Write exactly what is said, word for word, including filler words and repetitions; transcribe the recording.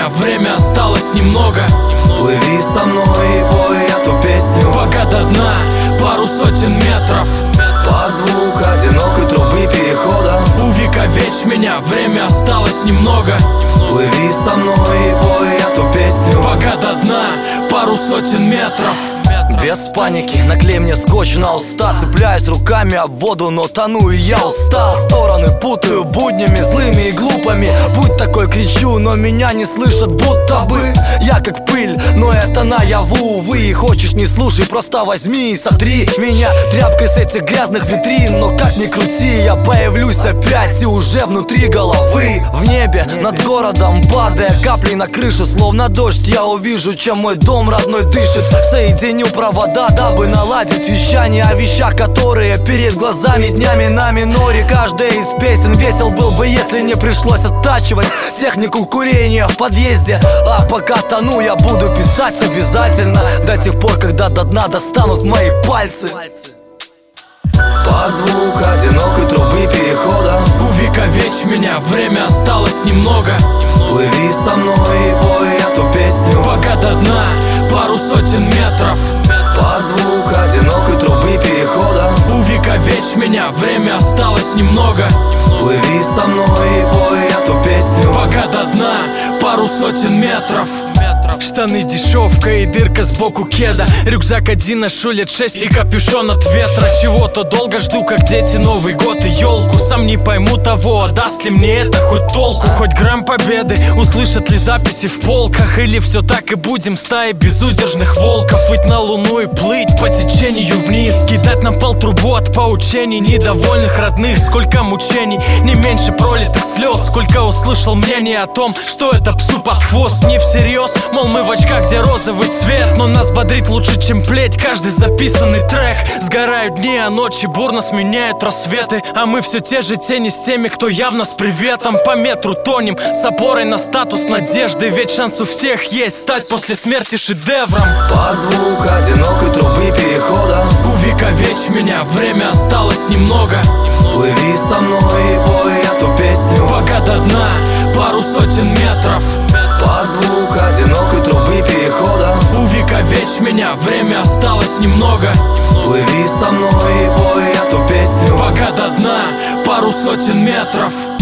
меня, время осталось немного. Плыви со мной и пой эту песню, пока до дна пару сотен метров. под звук одинокой трубы перехода. Увековечь меня, время осталось немного. Плыви со мной и пой эту песню, пока до дна пару сотен метров. без паники, наклей мне скотч на уста. Цепляюсь руками об воду, но тону, и я устал. Стороны путаю буднями, злыми и глупыми. Будь такой, кричу, но меня не слышат, будто бы я как пыль, но это наяву, увы. Хочешь, не слушай, просто возьми и сотри меня тряпкой с этих грязных витрин. Но как ни крути, я появлюсь опять, и уже внутри головы. В небе, над городом, падая капли на крышу, словно дождь, я увижу, чем мой дом родной дышит. Соединю провода, дабы наладить вещание о вещах, которые перед глазами днями на миноре. Каждая из песен весел был бы, если не пришлось оттачивать технику курения в подъезде. А пока тону, я буду писать обязательно, до тех пор, когда до дна достанут мои пальцы. Под звук одинокой трубы перехода. Увековечь меня, время осталось немного. Плыви со мной и пой эту песню, пока до дна пару сотен метров. под звук одинокой трубы перехода. Увековечь меня, время осталось немного. Плыви со мной и пой эту песню, пока до дна пару сотен метров. Штаны дешевка и дырка сбоку кеда. Рюкзак один ношу лет шесть и капюшон от ветра. Чего-то долго жду, как дети, Новый год и елку. Сам не пойму того, даст ли мне это хоть толку. Хоть грамм победы, услышат ли записи в полках. Или все так и будем стаей безудержных волков. Ведь на луну и плыть по течению вниз, кидать на пол трубу от поучений недовольных родных. Сколько мучений, не меньше пролитых слез. Сколько услышал мнение о том, что это псу под хвост. Не всерьез, мол, мы в очках, где розовый цвет. Но нас бодрит лучше, чем плеть каждый записанный трек. Сгорают дни, а ночи бурно сменяют рассветы. А мы все те же тени с теми, кто явно с приветом. По метру тонем, с опорой на статус надежды. Ведь шанс у всех есть стать после смерти шедевром. под звук одинокой трубы перехода. Увековечь меня, время осталось немного. Плыви со мной и пой эту песню, пока до дна пару сотен метров. под звук одинокой трубы перехода. Увековечь меня, время осталось немного. Плыви со мной и пой эту песню, пока до дна пару сотен метров.